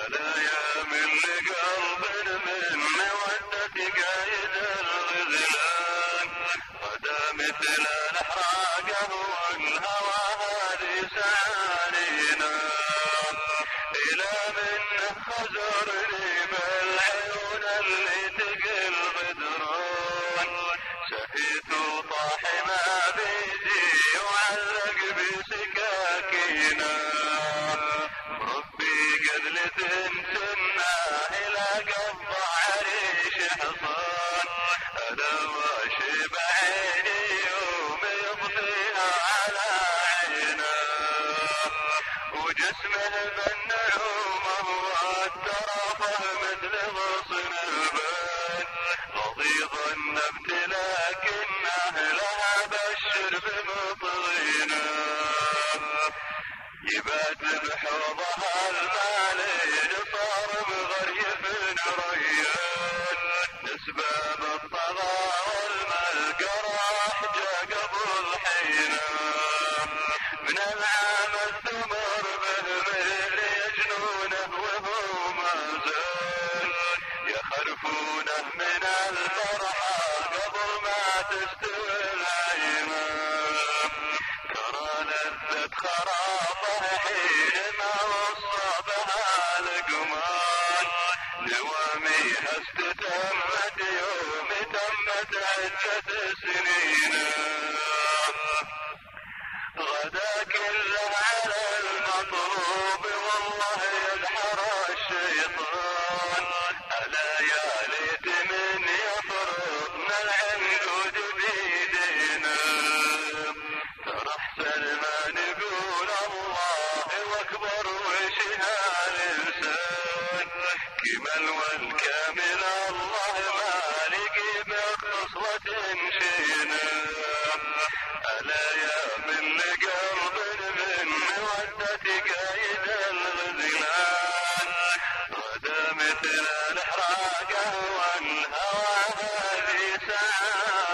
الأيام اللي قلب من مودتك قايد الغزلان، غدا مثل الحراقة والهوى هذه سعالينا، إلى منه خزرني بالعيون اللي تقل غدران، سهيت وطاح ما بيجي وعلق بسكاكينا، ربي قتلة سنة إلى قضى عريش حصان، أنا ماشي بعيني يوم يضفيها على عينا، وجسمه بالنعومة والترفه مثل غصن البيت، غضيض النبت لكنه لها بشر بمطغينا، يبات بحوضها المالين صار مغريب ريان، اسباب الطغى والملقى راح جا قبل حينا، من العام الثمر به من يجنونه وهو ما زال، يخرفونه من الفرحة قبل ما تستوي العينا، ترى لذة خرابه حينما وصى بها لقمان، دواميها استتمت يوم تمت عدة سنين، غدا كله على المطلوب والله يدحر الشيطان، ألا يا ليت من يفرضنا العنقود بيدينا، ترى احسن ما نقول الله واكبر وشها الانسان، كمل والكامل الله مالك بخصلة شينا، ألا يا من قلب من مودتك قايد الغزلان، غدا مثل الحراقة والهوى هذه سعادة.